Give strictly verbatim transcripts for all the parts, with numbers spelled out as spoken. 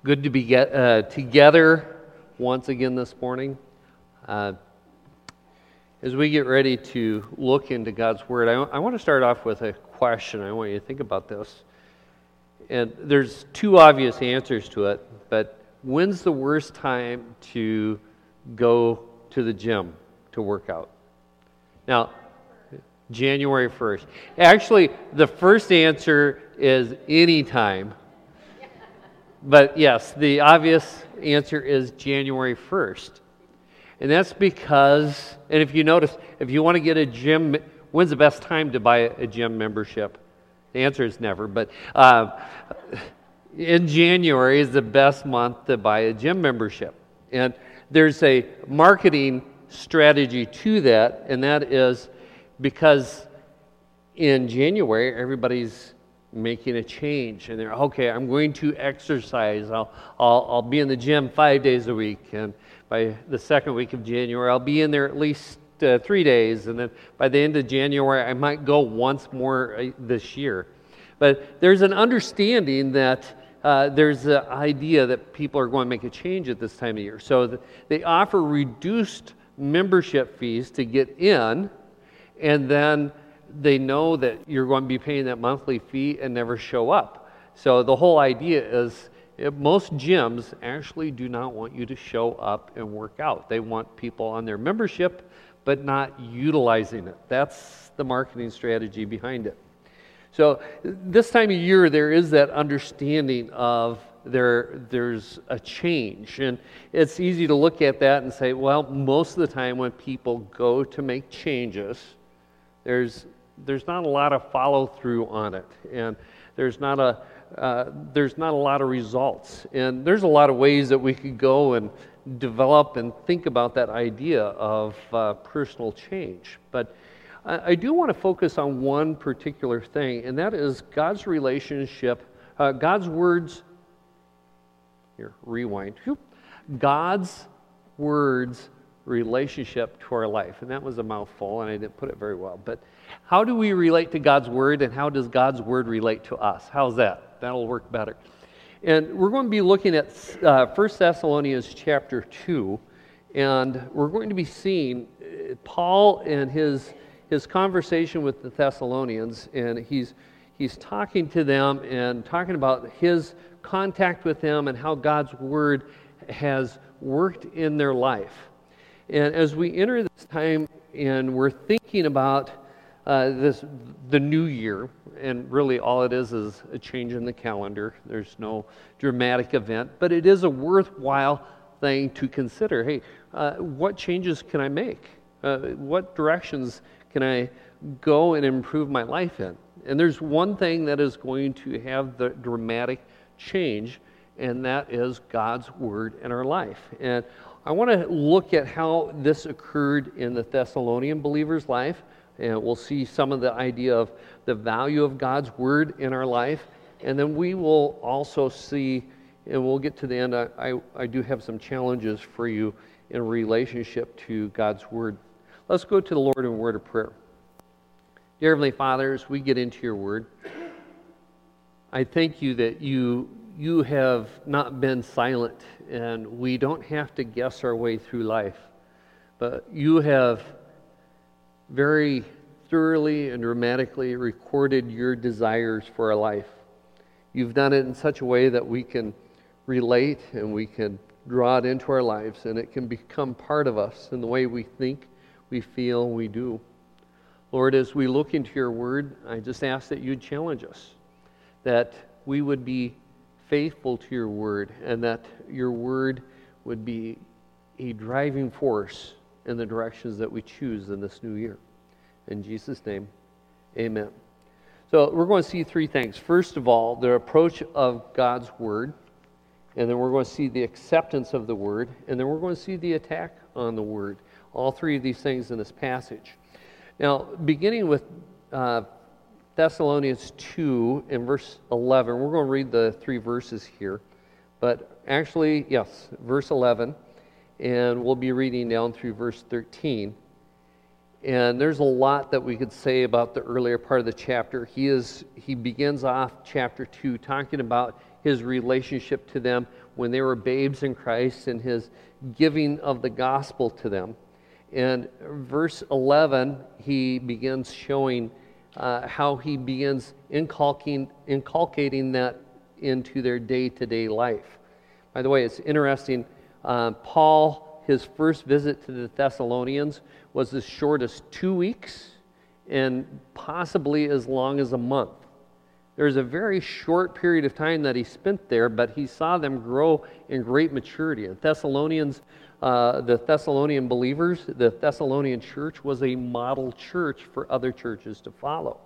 Good to be get, uh, together once again this morning. Uh, as we get ready to look into God's Word, I, I want to start off with a question. I want you to think about this. And there's two obvious answers to it, but when's the worst time to go to the gym to work out? Now, January first. Actually, the first answer is any time. But yes, the obvious answer is January first. And that's because, and if you notice, if you want to get a gym, when's the best time to buy a gym membership? The answer is never, but uh, in January is the best month to buy a gym membership. And there's a marketing strategy to that, and that is because in January, everybody's making a change, and they're okay. I'm going to exercise. I'll, I'll I'll be in the gym five days a week, and by the second week of January, I'll be in there at least uh, three days, and then by the end of January, I might go once more uh, this year. But there's an understanding that uh, there's an idea that people are going to make a change at this time of year, so th- they offer reduced membership fees to get in, and then they know that you're going to be paying that monthly fee and never show up. So the whole idea is most gyms actually do not want you to show up and work out. They want people on their membership but not utilizing it. That's the marketing strategy behind it. So this time of year there is that understanding of there there's a change, and it's easy to look at that and say, well, most of the time when people go to make changes, there's there's not a lot of follow-through on it, and there's not a uh, there's not a lot of results. And there's a lot of ways that we could go and develop and think about that idea of uh, personal change. But I, I do want to focus on one particular thing, and that is God's relationship, uh, God's words, here, rewind, Whoop. God's words relationship to our life. And that was a mouthful, and I didn't put it very well. But how do we relate to God's Word, and how does God's Word relate to us? How's that? That'll work better. And we're going to be looking at uh, First Thessalonians chapter two, and we're going to be seeing Paul and his his conversation with the Thessalonians, and he's he's talking to them and talking about his contact with them and how God's Word has worked in their life. And as we enter this time and we're thinking about uh, this, the new year, and really all it is is a change in the calendar. There's no dramatic event, but it is a worthwhile thing to consider. Hey, uh, what changes can I make? Uh, what directions can I go and improve my life in? And there's one thing that is going to have the dramatic change, and that is God's Word in our life. And I want to look at how this occurred in the Thessalonian believers' life, and we'll see some of the idea of the value of God's Word in our life, and then we will also see, and we'll get to the end, I, I, I do have some challenges for you in relationship to God's Word. Let's go to the Lord in a word of prayer. Dear Heavenly Father, as we get into your Word, I thank you that you you have not been silent, and we don't have to guess our way through life, but you have very thoroughly and dramatically recorded your desires for our life. You've done it in such a way that we can relate and we can draw it into our lives, and it can become part of us in the way we think, we feel, we do. Lord, as we look into your Word, I just ask that you'd challenge us, that we would be faithful to your Word, and that your Word would be a driving force in the directions that we choose in this new year. In Jesus' name, amen. So we're going to see three things. First of all, the approach of God's Word, and then we're going to see the acceptance of the Word, and then we're going to see the attack on the Word. All three of these things in this passage. Now, beginning with uh, Thessalonians two in verse eleven. We're going to read the three verses here. But actually, yes, verse eleven. And we'll be reading down through verse thirteen. And there's a lot that we could say about the earlier part of the chapter. He is he begins off chapter two talking about his relationship to them when they were babes in Christ and his giving of the gospel to them. And verse eleven, he begins showing uh, how he begins inculcating, inculcating that into their day-to-day life. By the way, it's interesting, uh, Paul, his first visit to the Thessalonians was as short as two weeks and possibly as long as a month. There's a very short period of time that he spent there, but he saw them grow in great maturity. And Thessalonians, uh, the Thessalonian believers, the Thessalonian church was a model church for other churches to follow.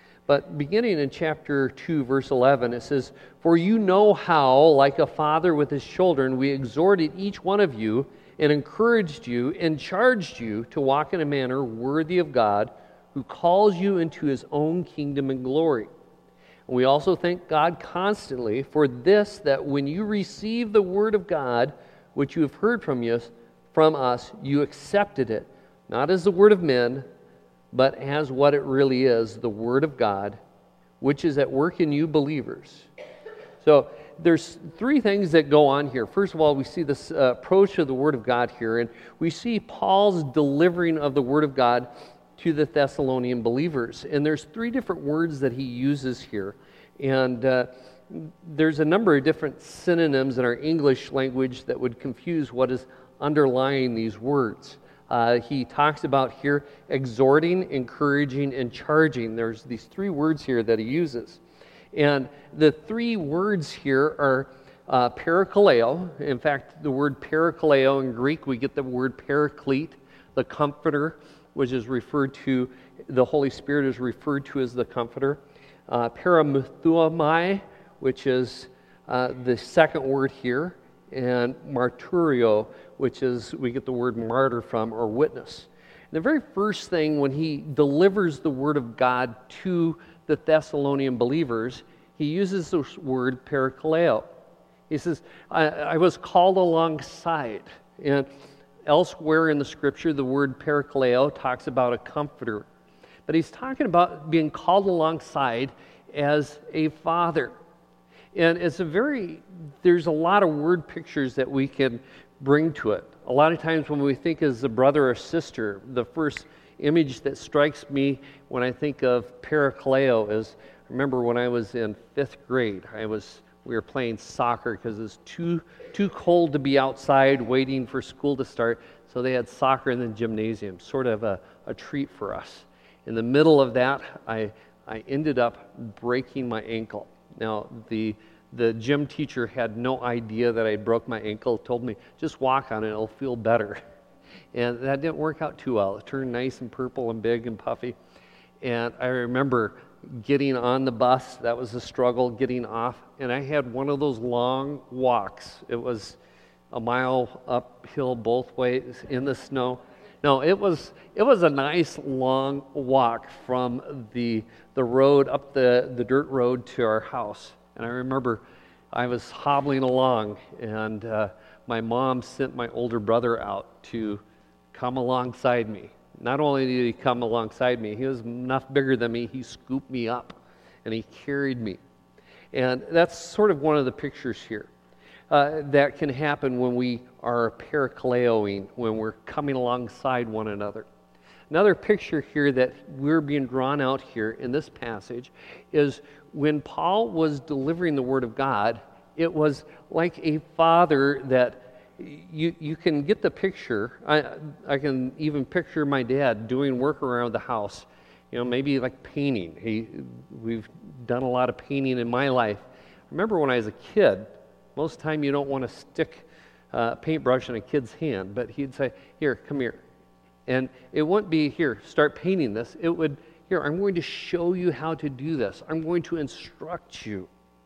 But beginning in chapter two, verse eleven, it says, "For you know how, like a father with his children, we exhorted each one of you and encouraged you and charged you to walk in a manner worthy of God, who calls you into his own kingdom and glory. And we also thank God constantly for this, that when you receive the word of God, which you have heard from us, from us, you accepted it, not as the word of men, but as what it really is, the word of God, which is at work in you believers." So there's three things that go on here. First of all, we see this uh, approach of the word of God here, and we see Paul's delivering of the word of God to the Thessalonian believers. And there's three different words that he uses here. And uh, there's a number of different synonyms in our English language that would confuse what is underlying these words. Uh, he talks about here exhorting, encouraging, and charging. There's these three words here that he uses. And the three words here are uh, parakaleo. In fact, the word parakaleo in Greek, we get the word paraclete, the comforter, which is referred to, the Holy Spirit is referred to as the comforter. Uh, paramuthuomai, which is uh, the second word here, and marturio, which is, we get the word martyr from, or witness. And the very first thing when he delivers the word of God to the Thessalonian believers, he uses this word parakaleo. He says, I, I was called alongside. And elsewhere in the scripture, the word parakaleo talks about a comforter. But he's talking about being called alongside as a father. And it's a very, there's a lot of word pictures that we can bring to it. A lot of times when we think as a brother or sister, the first image that strikes me when I think of parakaleo is, I remember when I was in fifth grade, I was, we were playing soccer because it was too, too cold to be outside waiting for school to start, so they had soccer in the gymnasium, sort of a, a treat for us. In the middle of that, I, I ended up breaking my ankle. Now, the the gym teacher had no idea that I broke my ankle, told me, just walk on it, it'll feel better. And that didn't work out too well. It turned nice and purple and big and puffy. And I remember getting on the bus, that was a struggle, getting off, and I had one of those long walks. It was a mile uphill both ways in the snow. No, it was it was a nice long walk from the the road up the, the dirt road to our house. And I remember I was hobbling along, and uh, my mom sent my older brother out to come alongside me. Not only did he come alongside me, he was enough bigger than me, he scooped me up, and he carried me. And that's sort of one of the pictures here. Uh, that can happen when we are parakaleoing, when we're coming alongside one another. Another picture here that we're being drawn out here in this passage is when Paul was delivering the Word of God, it was like a father that you you can get the picture. I I can even picture my dad doing work around the house. You know, maybe like painting. He we've done a lot of painting in my life. I remember when I was a kid, most of the time you don't want to stick a paintbrush in a kid's hand, but he'd say, "Here, come here." And it wouldn't be, "Here, start painting this." It would, "Here, I'm going to show you how to do this. I'm going to instruct you."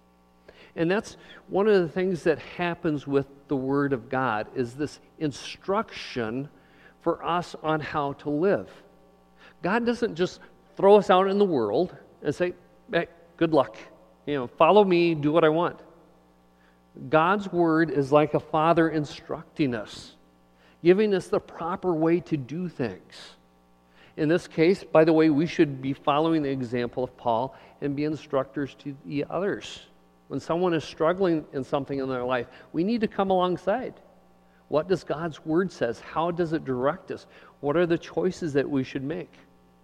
And that's one of the things that happens with the Word of God, is this instruction for us on how to live. God doesn't just throw us out in the world and say, "Hey, good luck. You know, follow me, do what I want." God's Word is like a father instructing us, giving us the proper way to do things. In this case, by the way, we should be following the example of Paul and be instructors to the others. When someone is struggling in something in their life, we need to come alongside. What does God's Word says? How does it direct us? What are the choices that we should make?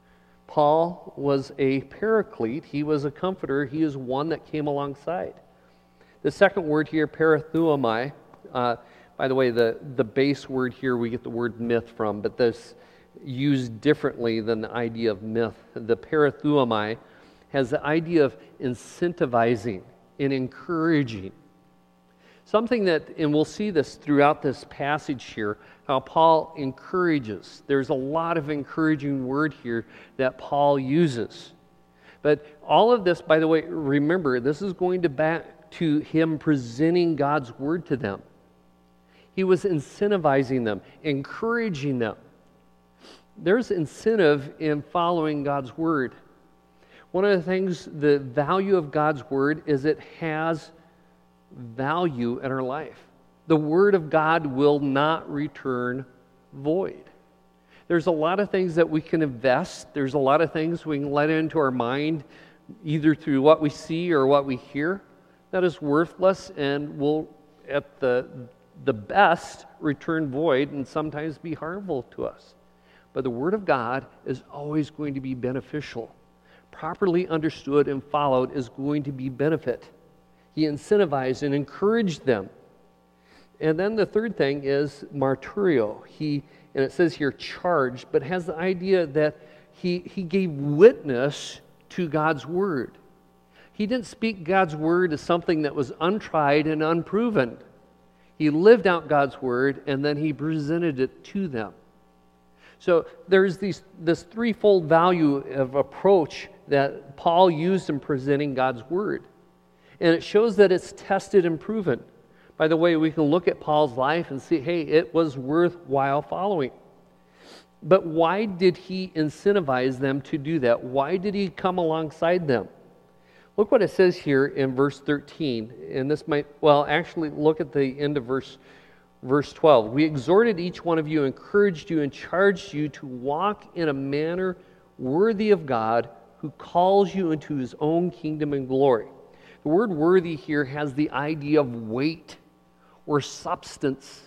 Paul was a paraclete. He was a comforter. He is one that came alongside. The second word here, parathuomai, uh, by the way, the, the base word here we get the word myth from, but this used differently than the idea of myth. The parathuomai has the idea of incentivizing and encouraging. Something that, and we'll see this throughout this passage here, how Paul encourages. There's a lot of encouraging word here that Paul uses. But all of this, by the way, remember, this is going to back to him presenting God's word to them. He was incentivizing them, encouraging them. There's incentive in following God's word. One of the things, the value of God's word is it has value in our life. The Word of God will not return void. There's a lot of things that we can invest. There's a lot of things we can let into our mind, either through what we see or what we hear, that is worthless and will, at the, the best, return void and sometimes be harmful to us. But the Word of God is always going to be beneficial. Properly understood and followed is going to be benefit. He incentivized and encouraged them. And then the third thing is marturio. He, and it says here charged, but has the idea that he, he gave witness to God's word. He didn't speak God's word as something that was untried and unproven. He lived out God's word, and then he presented it to them. So there's these, this threefold value of approach that Paul used in presenting God's word. And it shows that it's tested and proven. By the way, we can look at Paul's life and see, hey, it was worthwhile following. But why did he incentivize them to do that? Why did he come alongside them? Look what it says here in verse thirteen. And this might, well, actually look at the end of verse, verse twelve. We exhorted each one of you, encouraged you, and charged you to walk in a manner worthy of God, who calls you into his own kingdom and glory. The word worthy here has the idea of weight or substance.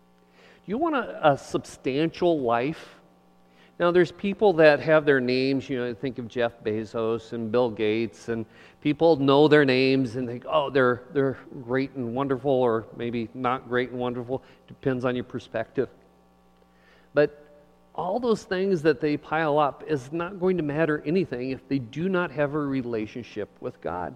Do you want a, a substantial life? Now, there's people that have their names, you know, think of Jeff Bezos and Bill Gates, and people know their names and think, oh, they're, they're great and wonderful, or maybe not great and wonderful. Depends on your perspective. But all those things that they pile up is not going to matter anything if they do not have a relationship with God.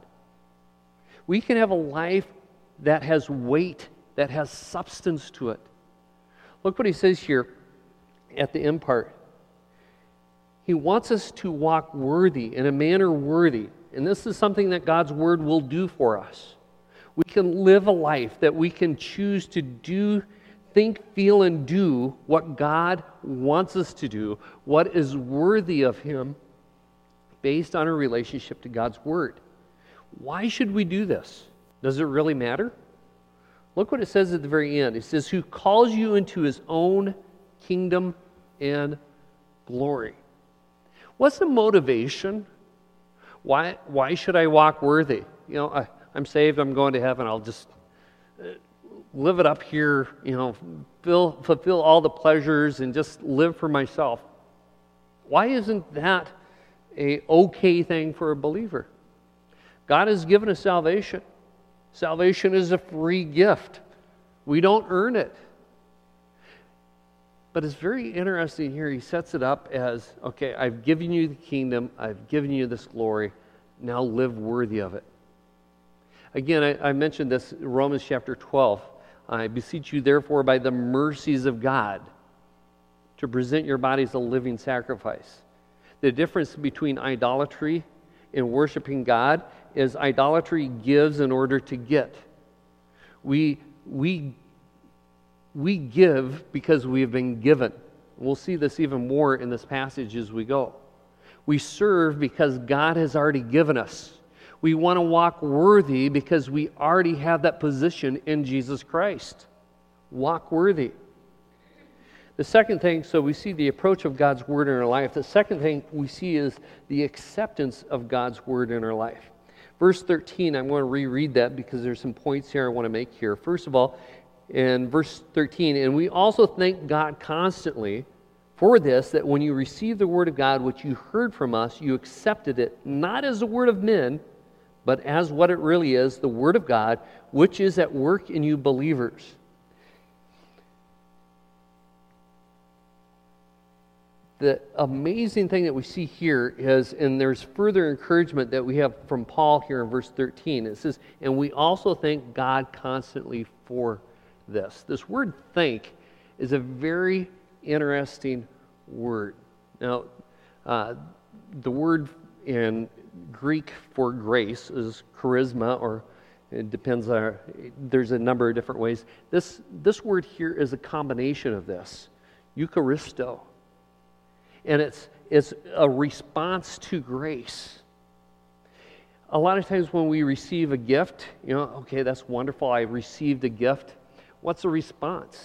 We can have a life that has weight, that has substance to it. Look what he says here at the end part. He wants us to walk worthy, in a manner worthy. And this is something that God's word will do for us. We can live a life that we can choose to do, think, feel, and do what God wants us to do, what is worthy of him, based on a relationship to God's word. Why should we do this? Does it really matter? Look what it says at the very end. It says, who calls you into his own kingdom and glory. What's the motivation? Why, why should I walk worthy? You know, I, I'm saved, I'm going to heaven, I'll just live it up here, you know, fill, fulfill all the pleasures and just live for myself. Why isn't that a okay thing for a believer? God has given us salvation. Salvation is a free gift. We don't earn it. But it's very interesting here. He sets it up as, okay, I've given you the kingdom. I've given you this glory. Now live worthy of it. Again, I, I mentioned this in Romans chapter twelve. I beseech you, therefore, by the mercies of God, to present your bodies a living sacrifice. The difference between idolatry and worshiping God is idolatry gives in order to get. We, we, we give because we have been given. We'll see this even more in this passage as we go. We serve because God has already given us. We want to walk worthy because we already have that position in Jesus Christ. Walk worthy. The second thing, so we see the approach of God's word in our life. The second thing we see is the acceptance of God's word in our life. verse thirteen, I'm going to reread that because there's some points here I want to make here. First of all, in verse thirteen, and we also thank God constantly for this, that when you received the word of God, which you heard from us, you accepted it not as the word of men, but as what it really is, the word of God, which is at work in you believers. The amazing thing that we see here is, and there's further encouragement that we have from Paul here in verse thirteen. It says, and we also thank God constantly for this. This word thank is a very interesting word. Now, uh, the word in Greek for grace is charisma, or it depends on, there's a number of different ways. This, this word here is a combination of this, Eucharisto. And it's, it's a response to grace. A lot of times when we receive a gift, you know, okay, that's wonderful, I received a gift. What's the response?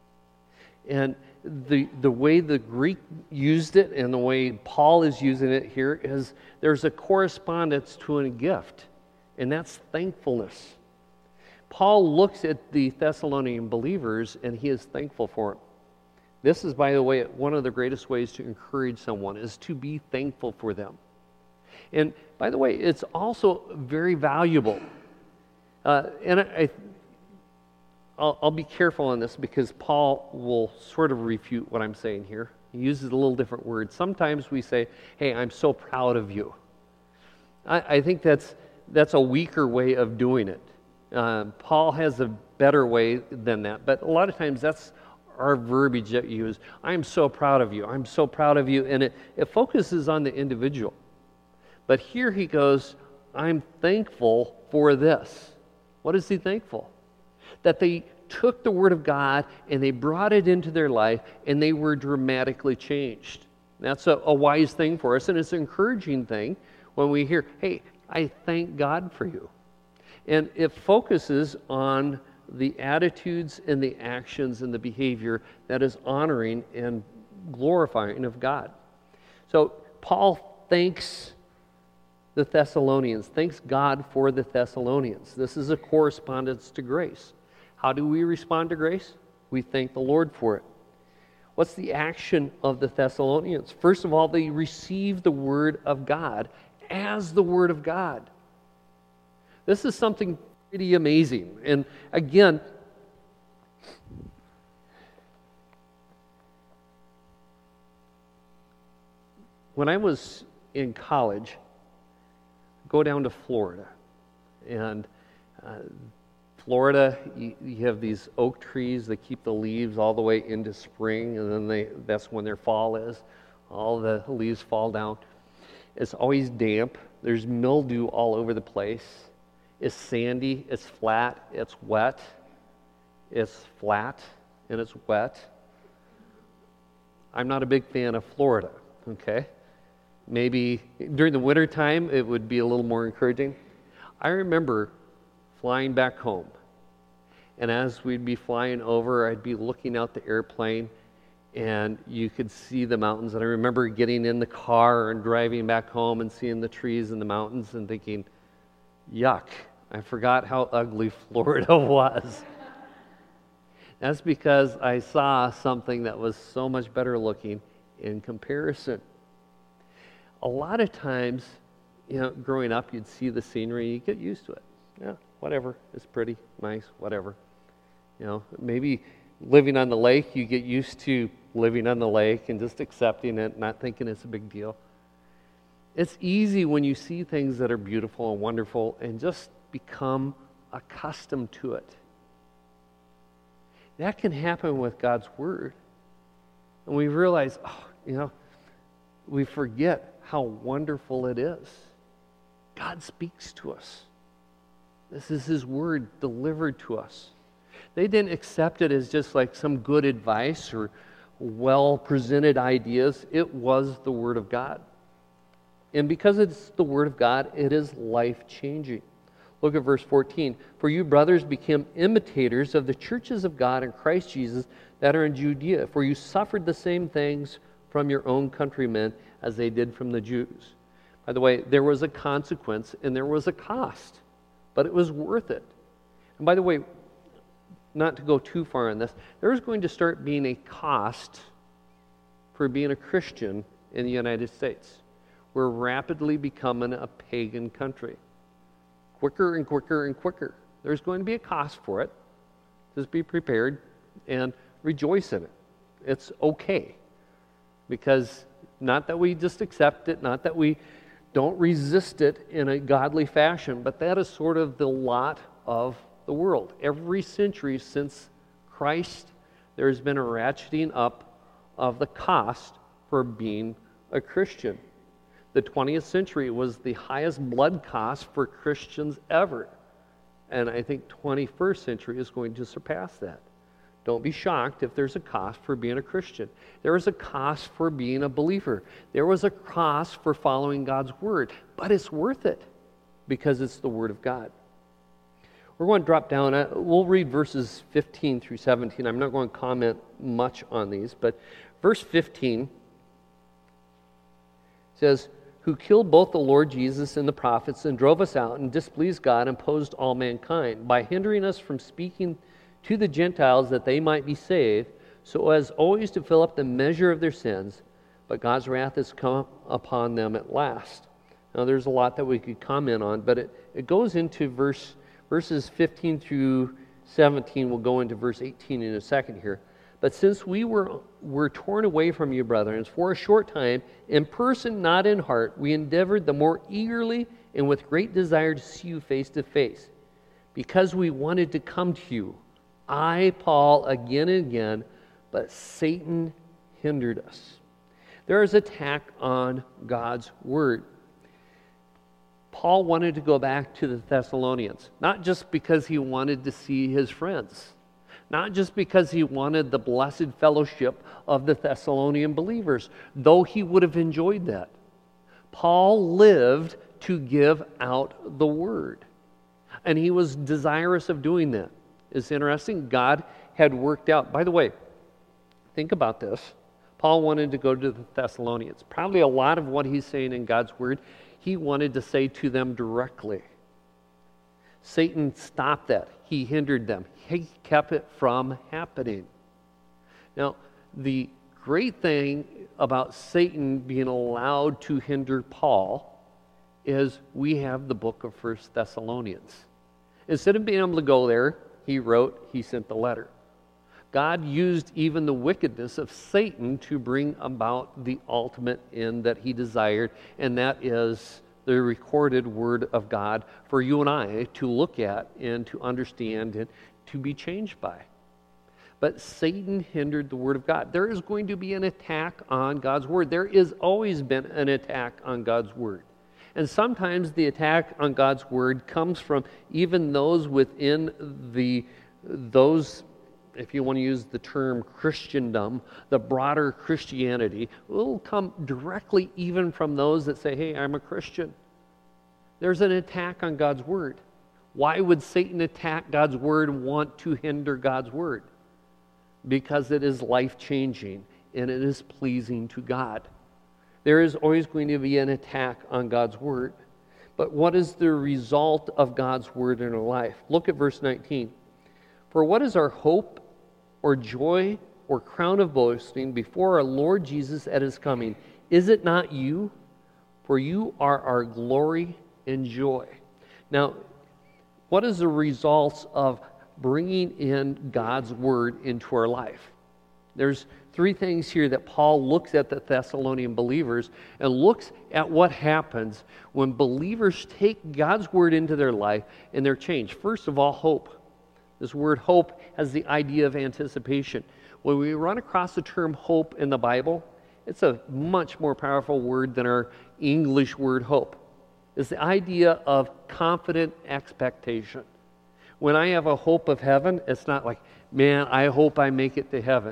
And the, the way the Greek used it and the way Paul is using it here is there's a correspondence to a gift, and that's thankfulness. Paul looks at the Thessalonian believers and he is thankful for them. This is, by the way, one of the greatest ways to encourage someone is to be thankful for them. And by the way, it's also very valuable. Uh, and I, I I'll, I'll be careful on this because Paul will sort of refute what I'm saying here. He uses a little different word. Sometimes we say, hey, I'm so proud of you. I, I think that's that's a weaker way of doing it. Uh, Paul has a better way than that. But a lot of times that's our verbiage that we use. I'm so proud of you. I'm so proud of you. And it, it focuses on the individual. But here he goes, I'm thankful for this. What is he thankful? That they took the Word of God and they brought it into their life and they were dramatically changed. That's a, a wise thing for us, and it's an encouraging thing when we hear, hey, I thank God for you. And it focuses on the attitudes and the actions and the behavior that is honoring and glorifying of God. So Paul thanks the Thessalonians, thanks God for the Thessalonians. This is a correspondence to grace. How do we respond to grace? We thank the Lord for it. What's the action of the Thessalonians? First of all, they receive the Word of God as the Word of God. This is something pretty amazing. And again, when I was in college, go down to Florida. And uh, Florida, you, you have these oak trees that keep the leaves all the way into spring, and then they that's when their fall is. All the leaves fall down. It's always damp. There's mildew all over the place. It's sandy, it's flat, it's wet, it's flat, and it's wet. I'm not a big fan of Florida, okay? Maybe during the winter time it would be a little more encouraging. I remember flying back home, and as we'd be flying over, I'd be looking out the airplane, and you could see the mountains. And I remember getting in the car and driving back home and seeing the trees and the mountains and thinking, yuck, I forgot how ugly Florida was. That's because I saw something that was so much better looking in comparison. A lot of times, you know, growing up, you'd see the scenery, you get used to it. Yeah, whatever, it's pretty, nice, whatever. You know, maybe living on the lake, you get used to living on the lake and just accepting it, not thinking it's a big deal. It's easy when you see things that are beautiful and wonderful and just become accustomed to it. That can happen with God's Word. And we realize, oh, you know, we forget how wonderful it is. God speaks to us. This is His Word delivered to us. They didn't accept it as just like some good advice or well-presented ideas. It was the Word of God. And because it's the Word of God, it is life-changing. Look at verse fourteen. For you, brothers, became imitators of the churches of God in Christ Jesus that are in Judea. For you suffered the same things from your own countrymen as they did from the Jews. By the way, there was a consequence and there was a cost, but it was worth it. And by the way, not to go too far on this, there is going to start being a cost for being a Christian in the United States. We're rapidly becoming a pagan country. Quicker and quicker and quicker. There's going to be a cost for it. Just be prepared and rejoice in it. It's okay. Because not that we just accept it, not that we don't resist it in a godly fashion, but that is sort of the lot of the world. Every century since Christ, there's been a ratcheting up of the cost for being a Christian. The twentieth century was the highest blood cost for Christians ever. And I think twenty-first century is going to surpass that. Don't be shocked if there's a cost for being a Christian. There is a cost for being a believer. There was a cost for following God's word, but it's worth it because it's the word of God. We're going to drop down. We'll read verses fifteen through seventeen. I'm not going to comment much on these, but verse fifteen says, who killed both the Lord Jesus and the prophets and drove us out and displeased God and opposed all mankind by hindering us from speaking to the Gentiles that they might be saved, so as always to fill up the measure of their sins, but God's wrath has come upon them at last. Now there's a lot that we could comment on, but it, it goes into verse verses fifteen through seventeen. We'll go into verse eighteen in a second here. But since we were, were torn away from you, brethren, for a short time, in person, not in heart, we endeavored the more eagerly and with great desire to see you face to face, because we wanted to come to you. I, Paul, again and again, but Satan hindered us. There is attack on God's word. Paul wanted to go back to the Thessalonians, not just because he wanted to see his friends, not just because he wanted the blessed fellowship of the Thessalonian believers, though he would have enjoyed that. Paul lived to give out the word, and he was desirous of doing that. It's interesting. God had worked out. By the way, think about this. Paul wanted to go to the Thessalonians. Probably a lot of what he's saying in God's word, he wanted to say to them directly. Satan stopped that. He hindered them. He kept it from happening. Now, the great thing about Satan being allowed to hinder Paul is we have the book of First Thessalonians. Instead of being able to go there, he wrote, he sent the letter. God used even the wickedness of Satan to bring about the ultimate end that he desired, and that is the recorded word of God for you and I to look at and to understand and to be changed by. But Satan hindered the word of God. There is going to be an attack on God's word. There has always been an attack on God's word. And sometimes the attack on God's word comes from even those within the, those, if you want to use the term Christendom, the broader Christianity, will come directly even from those that say, hey, I'm a Christian. There's an attack on God's word. Why would Satan attack God's word and want to hinder God's word? Because it is life-changing and it is pleasing to God. There is always going to be an attack on God's word. But what is the result of God's word in our life? Look at verse nineteen. For what is our hope or joy or crown of boasting before our Lord Jesus at his coming? Is it not you? For you are our glory and joy. Now, what is the results of bringing in God's word into our life? There's three things here that Paul looks at the Thessalonian believers and looks at what happens when believers take God's word into their life and they're changed. First of all, hope. This word hope has the idea of anticipation. When we run across the term hope in the Bible, it's a much more powerful word than our English word hope. It's the idea of confident expectation. When I have a hope of heaven, it's not like, man, I hope I make it to heaven.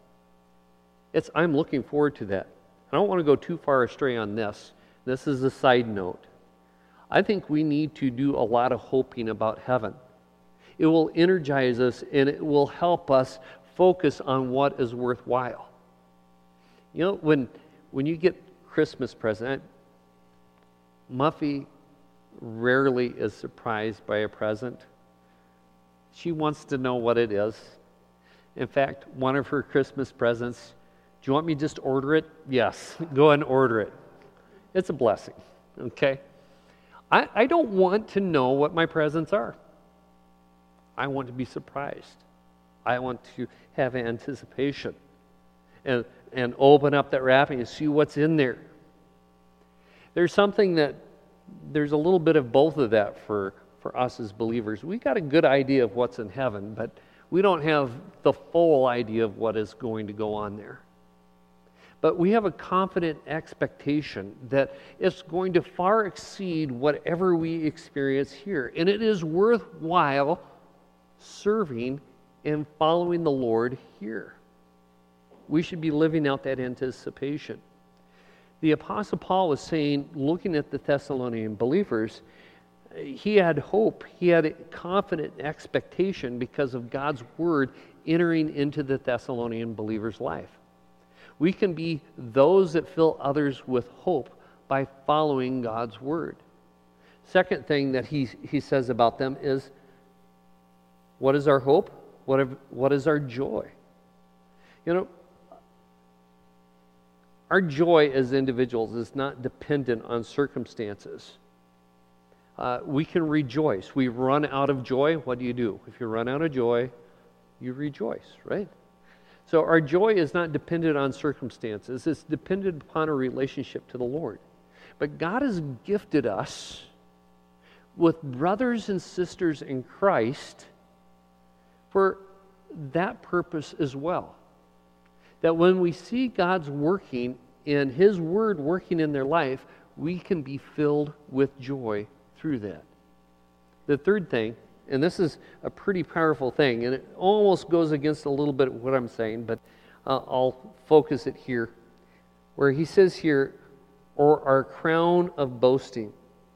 It's, I'm looking forward to that. I don't want to go too far astray on this. This is a side note. I think we need to do a lot of hoping about heaven. It will energize us and it will help us focus on what is worthwhile. You know, when when you get Christmas present, Muffy rarely is surprised by a present. She wants to know what it is. In fact, one of her Christmas presents, do you want me to just order it? Yes, go and order it. It's a blessing, okay? I, I don't want to know what my presents are. I want to be surprised. I want to have anticipation and, and open up that wrapping and see what's in there. There's something that, there's a little bit of both of that for, for us as believers. We got a good idea of what's in heaven, but we don't have the full idea of what is going to go on there. But we have a confident expectation that it's going to far exceed whatever we experience here. And it is worthwhile serving and following the Lord here. We should be living out that anticipation. The Apostle Paul was saying, looking at the Thessalonian believers, he had hope. He had a confident expectation because of God's word entering into the Thessalonian believers' life. We can be those that fill others with hope by following God's word. Second thing that he, he says about them is, what is our hope? What, have, what is our joy? You know, our joy as individuals is not dependent on circumstances. Uh, we can rejoice. We run out of joy. What do you do? If you run out of joy, you rejoice, right? So our joy is not dependent on circumstances. It's dependent upon a relationship to the Lord. But God has gifted us with brothers and sisters in Christ for that purpose as well. That when we see God's working and His Word working in their life, we can be filled with joy through that. The third thing, and this is a pretty powerful thing, and it almost goes against a little bit of what I'm saying, but uh, I'll focus it here, where he says here, or our crown of boasting.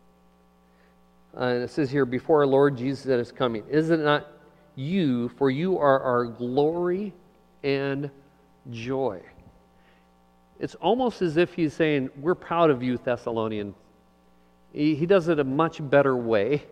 Uh, and it says here, before our Lord Jesus that is coming. Is it not you, for you are our glory and joy? It's almost as if he's saying, we're proud of you, Thessalonians. He, he does it a much better way.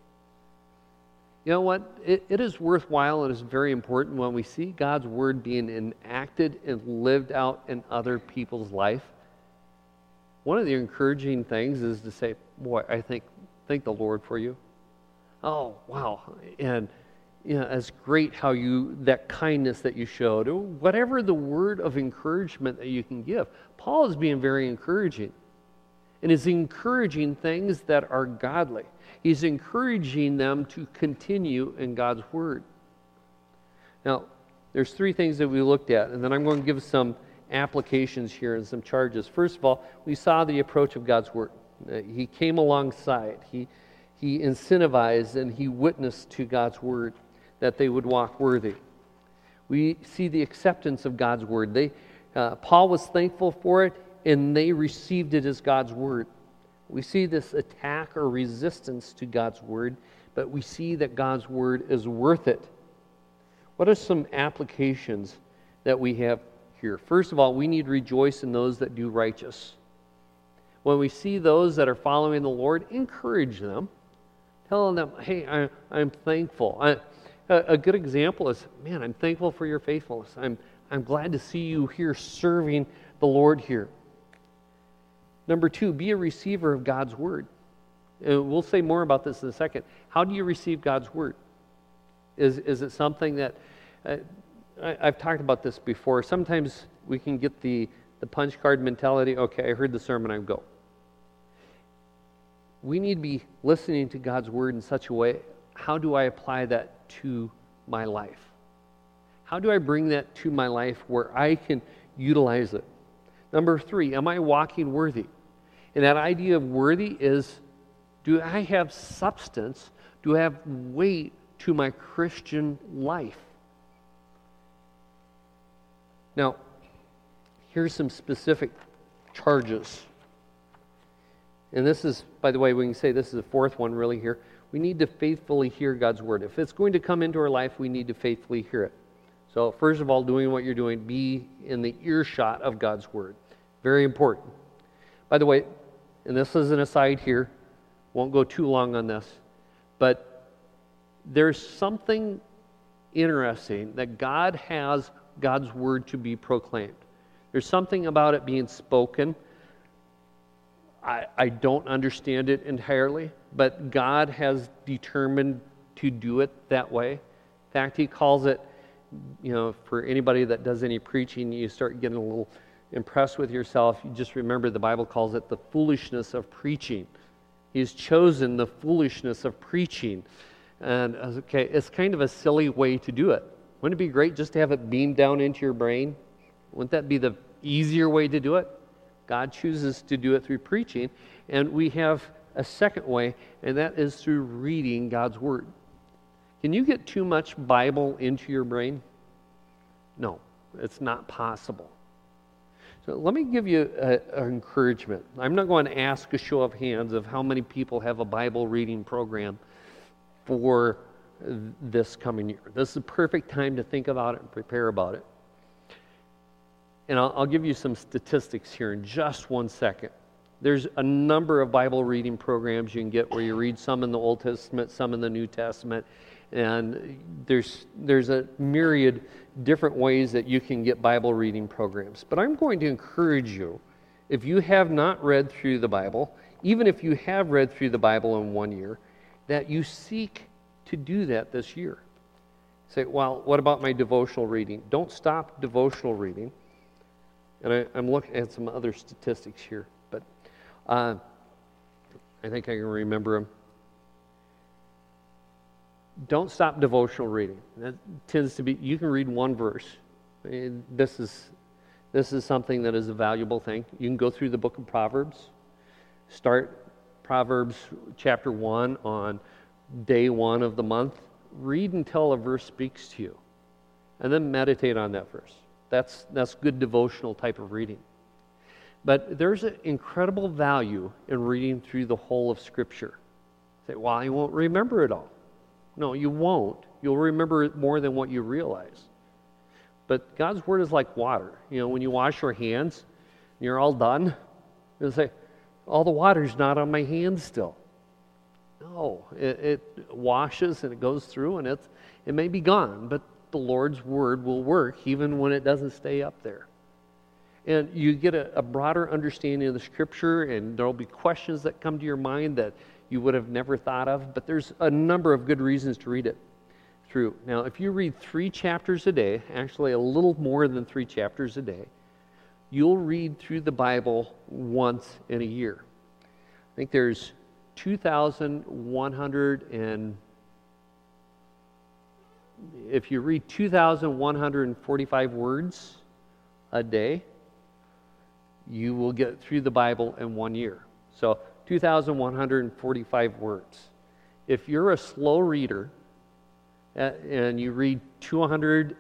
You know what? It, it is worthwhile and it's very important when we see God's word being enacted and lived out in other people's life. One of the encouraging things is to say, boy, I think, thank the Lord for you. Oh, wow. And you know, it's great how you, that kindness that you showed, or whatever the word of encouragement that you can give. Paul is being very encouraging. And is encouraging things that are godly. He's encouraging them to continue in God's word. Now, there's three things that we looked at, and then I'm going to give some applications here and some charges. First of all, we saw the approach of God's word. Uh, he came alongside. He, he incentivized and he witnessed to God's word that they would walk worthy. We see the acceptance of God's word. They, uh, Paul was thankful for it, and they received it as God's word. We see this attack or resistance to God's word, but we see that God's word is worth it. What are some applications that we have here? First of all, we need to rejoice in those that do righteous. When we see those that are following the Lord, encourage them. Telling them, hey, I, I'm thankful. I, a, a good example is, man, I'm thankful for your faithfulness. I'm, I'm glad to see you here serving the Lord here. Number two, be a receiver of God's word. And we'll say more about this in a second. How do you receive God's word? Is, is it something that, uh, I, I've talked about this before. Sometimes we can get the, the punch card mentality. Okay, I heard the sermon, I go. We need to be listening to God's word in such a way, how do I apply that to my life? How do I bring that to my life where I can utilize it? Number three, am I walking worthy? And that idea of worthy is, do I have substance? Do I have weight to my Christian life? Now, here's some specific charges. And this is, by the way, we can say this is the fourth one really here. We need to faithfully hear God's word. If it's going to come into our life, we need to faithfully hear it. So first of all, doing what you're doing, be in the earshot of God's word. Very important. By the way, and this is an aside here, won't go too long on this, but there's something interesting that God has God's word to be proclaimed. There's something about it being spoken. I, I don't understand it entirely, but God has determined to do it that way. In fact, he calls it, you know, for anybody that does any preaching, you start getting a little impressed with yourself. You just remember the Bible calls it the foolishness of preaching. He's chosen the foolishness of preaching. And okay, it's kind of a silly way to do it. Wouldn't it be great just to have it beamed down into your brain? Wouldn't that be the easier way to do it? God chooses to do it through preaching, and we have a second way, and that is through reading God's Word. Can you get too much Bible into your brain? No, it's not possible. So let me give you an encouragement. I'm not going to ask a show of hands of how many people have a Bible reading program for this coming year. This is the perfect time to think about it and prepare about it. And I'll, I'll give you some statistics here in just one second. There's a number of Bible reading programs you can get where you read some in the Old Testament, some in the New Testament, and there's there's a myriad different ways that you can get Bible reading programs. But I'm going to encourage you, if you have not read through the Bible, even if you have read through the Bible in one year, that you seek to do that this year. Say, well, what about my devotional reading? Don't stop devotional reading. And I, I'm looking at some other statistics here, but uh, I think I can remember them. Don't stop devotional reading. That tends to be, you can read one verse. I mean, this is this is something that is a valuable thing. You can go through the book of Proverbs. Start Proverbs chapter one on day one of the month. Read until a verse speaks to you, and then meditate on that verse. That's that's good devotional type of reading. But there's an incredible value in reading through the whole of Scripture. Say, well, you won't remember it all. No, you won't. You'll remember it more than what you realize. But God's Word is like water. You know, when you wash your hands, and you're all done, you'll say, all the water's not on my hands still. No, it, it washes and it goes through, and it's it may be gone, but the Lord's Word will work even when it doesn't stay up there. And you get a, a broader understanding of the Scripture, and there will be questions that come to your mind that you would have never thought of, but there's a number of good reasons to read it through. Now, if you read three chapters a day, actually a little more than three chapters a day, you'll read through the Bible once in a year. I think there's two thousand one hundred and if you read two thousand one hundred forty-five words a day, you will get through the Bible in one year. So two thousand one hundred forty-five words. If you're a slow reader and you read two hundred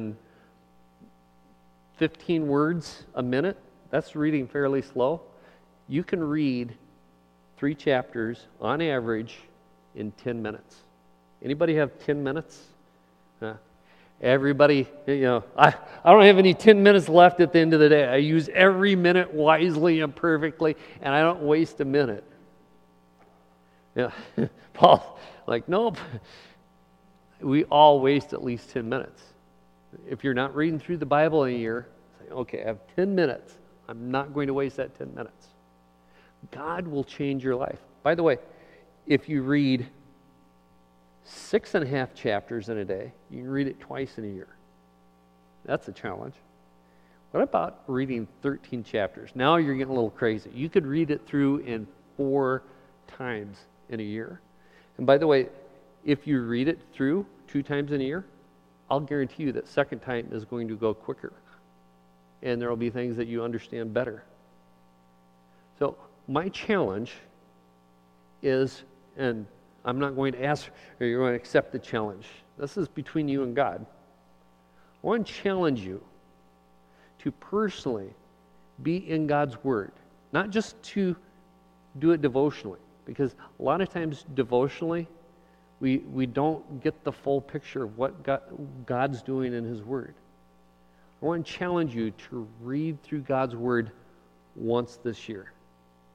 fifteen words a minute, that's reading fairly slow. You can read three chapters on average in ten minutes. Anybody have ten minutes? Uh, everybody, you know, I, I don't have any ten minutes left at the end of the day. I use every minute wisely and perfectly, and I don't waste a minute. Yeah, Paul, like, nope. We all waste at least ten minutes. If you're not reading through the Bible in a year, say, okay, I have ten minutes. I'm not going to waste that ten minutes. God will change your life. By the way, if you read six and a half chapters in a day, you can read it twice in a year. That's a challenge. What about reading thirteen chapters? Now you're getting a little crazy. You could read it through in four times in a year. And by the way, if you read it through two times in a year, I'll guarantee you that second time is going to go quicker. And there will be things that you understand better. So my challenge is, and I'm not going to ask, or you're going to accept the challenge. This is between you and God. I want to challenge you to personally be in God's Word, not just to do it devotionally, because a lot of times devotionally, we, we don't get the full picture of what God, God's doing in His Word. I want to challenge you to read through God's Word once this year.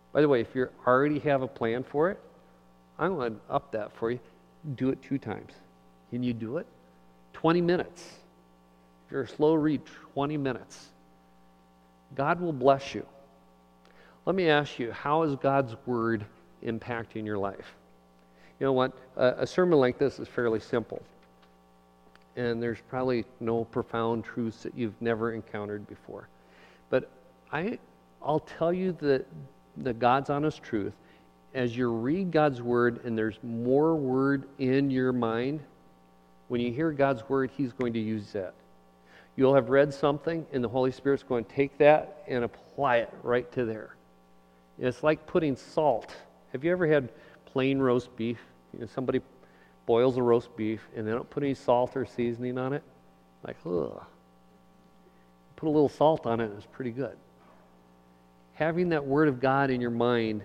By the way, if you already have a plan for it, I'm going to up that for you. Do it two times. Can you do it? twenty minutes. If you're a slow read, twenty minutes. God will bless you. Let me ask you, how is God's Word impacting your life? You know what? A, a sermon like this is fairly simple. And there's probably no profound truths that you've never encountered before. But I, I'll tell you the, the God's honest truth. As you read God's Word and there's more Word in your mind, when you hear God's Word, He's going to use that. You'll have read something and the Holy Spirit's going to take that and apply it right to there. It's like putting salt. Have you ever had plain roast beef? You know, somebody boils a roast beef and they don't put any salt or seasoning on it. Like, ugh. Put a little salt on it and it's pretty good. Having that Word of God in your mind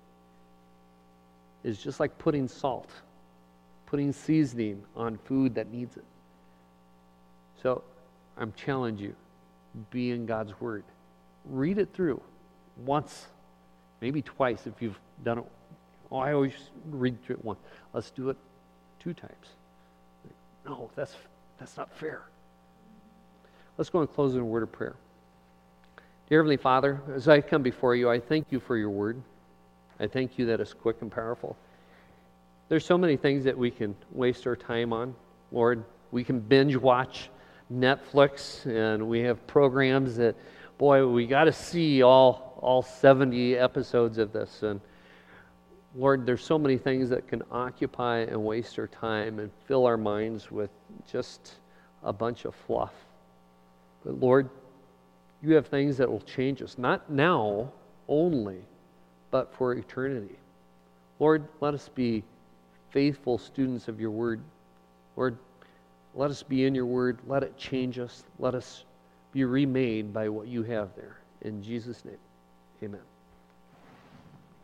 is just like putting salt, putting seasoning on food that needs it. So I'm challenging you, be in God's Word. Read it through once, maybe twice if you've done it. Oh, I always read through it once. Let's do it two times. No, that's that's not fair. Let's go and close in a word of prayer. Dear Heavenly Father, as I come before you, I thank you for your Word. I thank you that it's quick and powerful. There's so many things that we can waste our time on. Lord, we can binge watch Netflix, and we have programs that, boy, we got to see all all seventy episodes of this. And Lord, there's so many things that can occupy and waste our time and fill our minds with just a bunch of fluff. But Lord, you have things that will change us, not now only, but for eternity. Lord, let us be faithful students of your Word. Lord, let us be in your Word. Let it change us. Let us be remade by what you have there. In Jesus' name, amen.